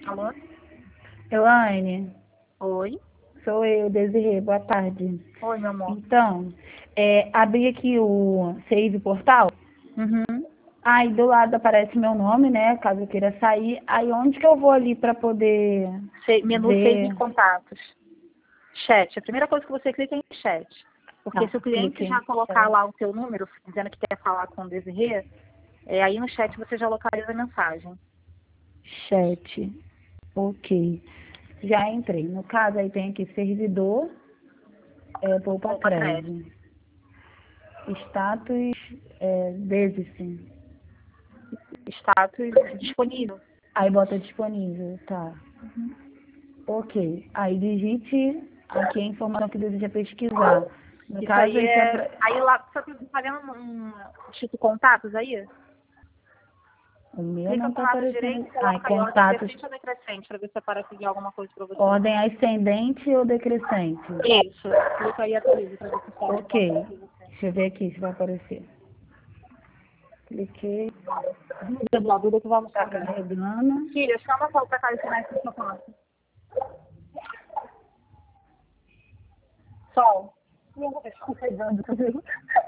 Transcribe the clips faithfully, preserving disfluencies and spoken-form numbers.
Alô? Elaine, Oi. sou eu, Desirê, boa tarde. Oi, meu amor. Então, é, abri aqui o Save Portal, Uhum. aí do lado aparece meu nome, né, caso eu queira sair, aí onde que eu vou ali para poder Se- menu Save ver? em contatos. Chat. A primeira coisa que você clica é em chat. Porque Tá, se o cliente cliquei já em colocar chat. lá o seu número, dizendo que quer falar com o Desirê, é, aí no chat você já localiza a mensagem. Chat, ok. Já entrei. No caso, aí tem aqui servidor, é, poupa Opa, crédito. crédito. Status, é, desiste. Status disponível. Aí bota disponível, tá. Ok. Aí digite aqui a informação que deseja pesquisar. No Isso caso, aí isso é é. pra... Aí lá, você tá vendo um tipo contatos aí? O meu Clica não pro tá lado aparecendo. direito e Ai, coloca aí ordem contatos. decrescente ou decrescente, para ver se aparece aqui alguma coisa para você. Ordem ascendente ou decrescente? Isso. Clica aí e atualiza para ver se pode Ok. encontrar aqui você. Deixa eu ver aqui se vai aparecer. Cliquei. Dúvida, a dúvida que vamos Tá saber. carregando. Filha, chama a Paulo para cá e ensinar esse sapato. Sol. Eu vou deixar pegando, tá vendo?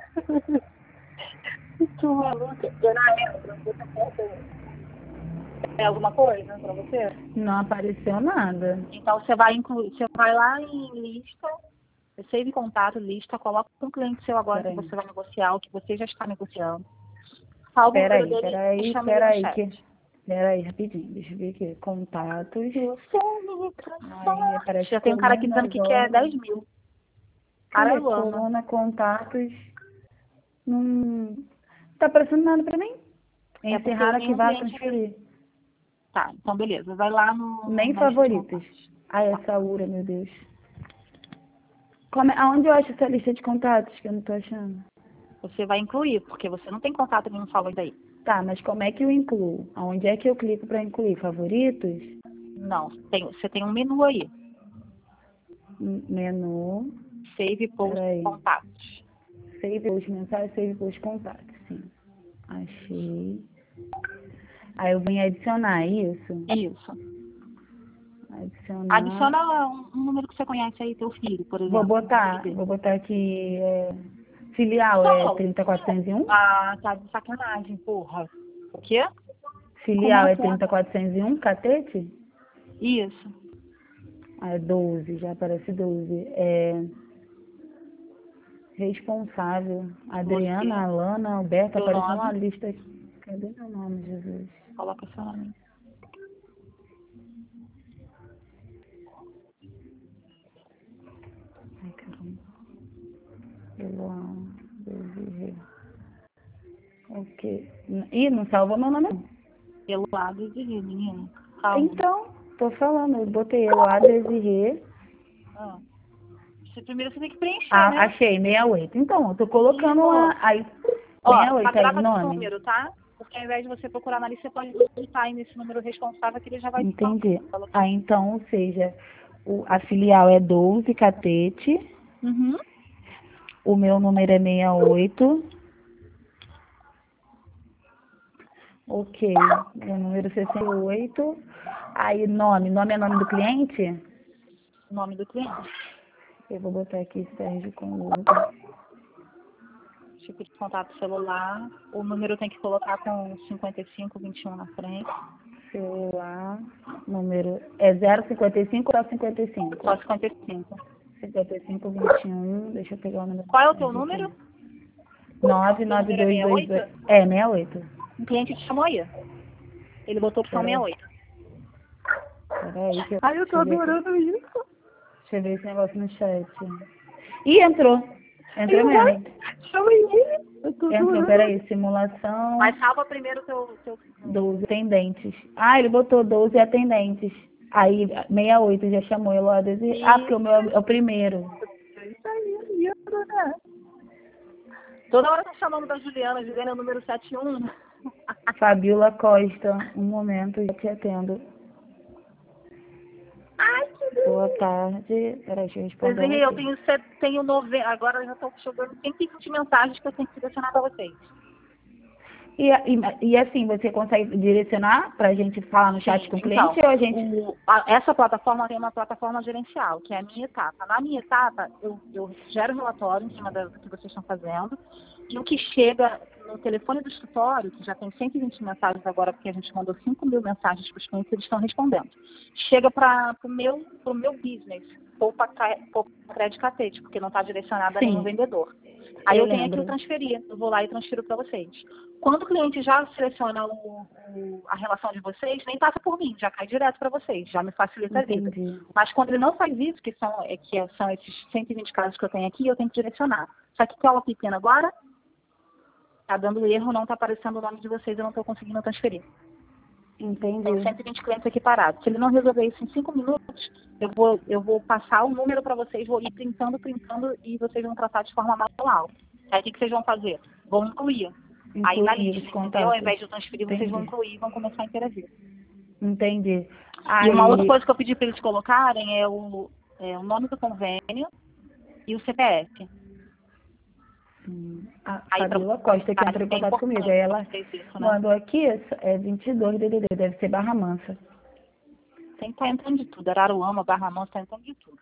Que maluca. Dona Entra, você quer tem alguma coisa para você? Não apareceu nada. Então você vai incluir, você vai lá em lista, save contato, lista, coloca um cliente seu agora que Peraí. você vai negociar, o que você já está negociando. Salva o número Peraí, dele e peraí, chama ele no peraí. chat. Que... Peraí, rapidinho. Deixa eu ver aqui. Contatos. Aí aparece Já tem um cara aqui dizendo colunas, que quer ordem. dez mil. Cara, Cadê? Luana. Coluna, contatos. Não tá aparecendo nada pra mim. É porque Encerrar, nenhum ativar, cliente. transferir. Tá, então beleza. Vai lá no, Nem na lista de favoritos. contatos. Ai, essa ura, meu Deus. Como, é- aonde eu acho essa lista de contatos que eu não tô achando? Você vai incluir, porque você não tem contato nenhum falou daí. Tá, mas como é que eu incluo? Aonde é que eu clico pra incluir? Favoritos? Não, tem, você tem um menu aí. M- Menu. Save post Peraí. contatos. Save post mensagem, save post contatos. Sim. Achei. Aí eu vim adicionar, é isso? Isso. Adicionar. Adiciona um, um número que você conhece aí, teu filho, por Vou exemplo. botar, vou botar aqui. É, filial é Sol. trinta quatrocentos e um. Ah, tá de sacanagem, porra. O quê? Como Filial é é que é? trinta quatrocentos e um, catete? Isso. Ah, é doze, já aparece doze. É responsável. Você, Adriana, Alana, Alberto, seu apareceu uma nome, lista. Cadê meu nome, Jesus? coloca seu nome. Ai, caramba. Eloá, Desirê. Ok. Ih, não salvou meu nome. não. Pelo lado de rir, menino. Calma. Então, tô falando, eu botei Eloá, Desirê. Ah. Você, primeiro você tem que preencher, Ah, né? achei, sessenta e oito. Então, eu tô Ih, colocando pô. lá. Aí, Ó, sessenta e tá oito aí, grava esse nome. número, tá? Porque ao invés de você procurar na lista, você pode digitar aí nesse número responsável que ele já vai te falar. Entendi. Fala aqui. Aí, então, ou seja, o, a filial é doze, catete. Uhum. O meu número é sessenta e oito. Ok. Meu número é sessenta e oito. Aí, nome. Nome é nome do cliente? O nome do cliente. Eu vou botar aqui Sérgio com Lucas. Tipo de contato celular. O número tem que colocar com cinquenta e cinco, vinte e um na frente. Celular. Número é zero cinquenta e cinco ou cinquenta e cinco? Só cinquenta e cinco. cinquenta e cinco, vinte e um. Deixa eu pegar o número Qual é o do teu Sérgio número? aqui. nove Teu nove número é dois sessenta e dois dois. oito? É, sessenta e oito. Um cliente te chamou aí. Ele botou opção Peraí, sessenta e oito. peraí que eu. Ai, eu tô Deixa eu ver aqui. adorando isso. Deixa eu ver esse negócio no chat. Ih, entrou. Entrou Ele vai. mesmo. Chama ele. Eu tô Entrou, adorando. peraí. Simulação. Mas salva primeiro o teu, teu número. doze atendentes. Ah, ele botou doze atendentes. Aí, sessenta e oito já chamou ele lá. Desde... Ah, porque o meu é o primeiro. Isso aí, lindo, né? Toda hora tá chamando da Juliana. Juliana é o número setenta e um. Fabiola Costa. Um momento, já te atendo. Ai, que delícia. Boa tarde. Peraí, deixa eu responder ela Desirê, eu aqui. tenho, set- tenho noventa. Agora eu já tô chegando cento e vinte mensagens que eu tenho que selecionar pra vocês. E, e, e assim, você consegue direcionar para a gente falar no chat Sim, com o então, cliente ou a gente... o- a- essa plataforma tem uma plataforma gerencial, que é a minha etapa. Na minha etapa, eu, eu gero relatório em cima da- do que vocês estão fazendo, e o que chega no telefone do escritório, que já tem cento e vinte mensagens agora, porque a gente mandou cinco mil mensagens para os clientes, eles estão respondendo. Chega para o meu, pro meu business, poupa Cre- poupa crédito catete, porque não está direcionado a nenhum Sim, vendedor. Aí eu eu tenho que lembro. transferir, eu vou lá e transfiro para vocês. Quando o cliente já seleciona o- o- a relação de vocês, nem passa por mim, já cai direto para vocês, já me facilita a vida. Entendi. Mas quando ele não faz isso, que são, é, que são esses cento e vinte casos que eu tenho aqui, eu tenho que direcionar. Só que cola pequena agora, tá dando erro, não tá aparecendo o nome de vocês, eu não estou conseguindo transferir. Entendi. Tem cento e vinte clientes aqui parados. Se ele não resolver isso em cinco minutos, eu vou, eu vou passar o número para vocês, vou ir printando, printando e vocês vão tratar de forma manual. Aí o que, que vocês vão fazer? Vão incluir. Aí na Incluir os lista, entendeu? contatos. Ao invés de eu transferir, vocês Entendi. vão incluir e vão começar a interagir. Entendi. E uma outra Aí, coisa que eu pedi para eles colocarem é o, é o nome do convênio e o C P F. hum, a Aí, pra- Fabiola Costa que entrou em é contato comigo. importante Aí ela vocês isso, né? mandou aqui, é vinte e dois D D D, deve ser Barra Mansa. Tem que estar entrando de tudo. Araruama, Barra Mansa, está entrando de tudo.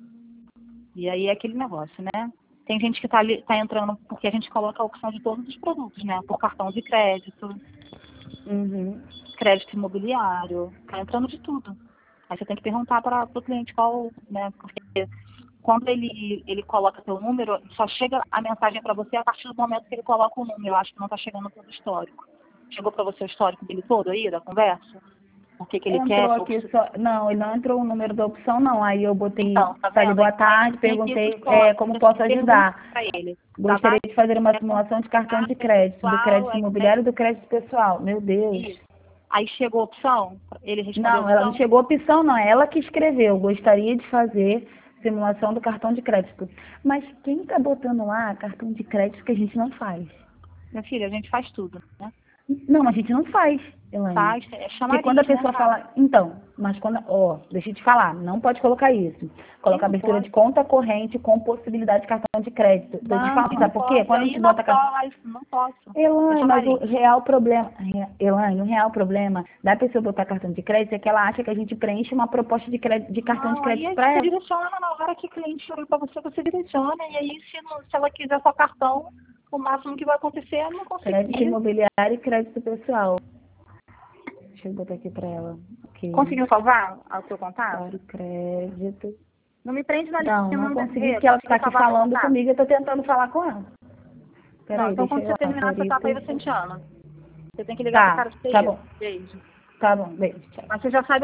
E aí é aquele negócio, né? Tem gente que está tá entrando porque a gente coloca a opção de todos os produtos, né? Por cartão de crédito, Uhum. crédito imobiliário, está entrando de tudo. Aí você tem que perguntar para o cliente qual, né? Porque quando ele, ele coloca seu número, só chega a mensagem para você a partir do momento que ele coloca o número. Eu acho que não está chegando todo o histórico. Chegou para você o histórico dele todo aí, da conversa? O que, que ele quer? Entrou aqui só. Não, ele não entrou o número da opção, não. Aí eu botei, Então, tá falei vendo? boa Aí tarde, tem aqui perguntei esses é, códigos, como assim, posso pergunta ajudar. pra ele. Gostaria de fazer uma É simulação de cartão de contato crédito, do pessoal, crédito aí imobiliário e tem do crédito pessoal. Meu Deus. isso. Aí chegou a opção, ele respondeu a Não, ela não opção. chegou a opção, não. É ela que escreveu. Gostaria de fazer simulação do cartão de crédito. Mas quem tá botando lá cartão de crédito que a gente não faz? Minha filha, a gente faz tudo, né? Não, a gente não faz, Elaine. Faz, é Porque chamariz, quando a né, pessoa cara? fala, então, mas quando, ó, deixa eu te falar, não pode colocar isso. Colocar Sim, abertura pode. de conta corrente com possibilidade de cartão de crédito. Tô te Não, falando, não sabe por quê? pode. Quando a Aí gente não bota cartão. pode, não posso. É Elaine, mas o chamariz. real problema, Elaine, o real problema da pessoa botar cartão de crédito é que ela acha que a gente preenche uma proposta de, crédito, de cartão de Não, aí crédito você para ela. direciona na hora que o cliente chega para você, você direciona. E aí, se, não, se ela quiser só cartão, o máximo que vai acontecer é não Crédito conseguir. imobiliário e crédito pessoal. Deixa eu botar aqui para ela. Ok. Conseguiu salvar o seu contato? Claro, crédito. Não me prende na Não, linha, não não consegui, deve que ela conseguiu tá aqui salvar meu falando contato? comigo, eu tô tentando falar com ela. Não, Peraí, então deixa quando eu você lá, terminar essa etapa aí, Floripa. você me chama. Você tem que ligar pro Tá, cara de tá T I. bom, Beijo. tá bom, beijo, tchau. Mas você já sabe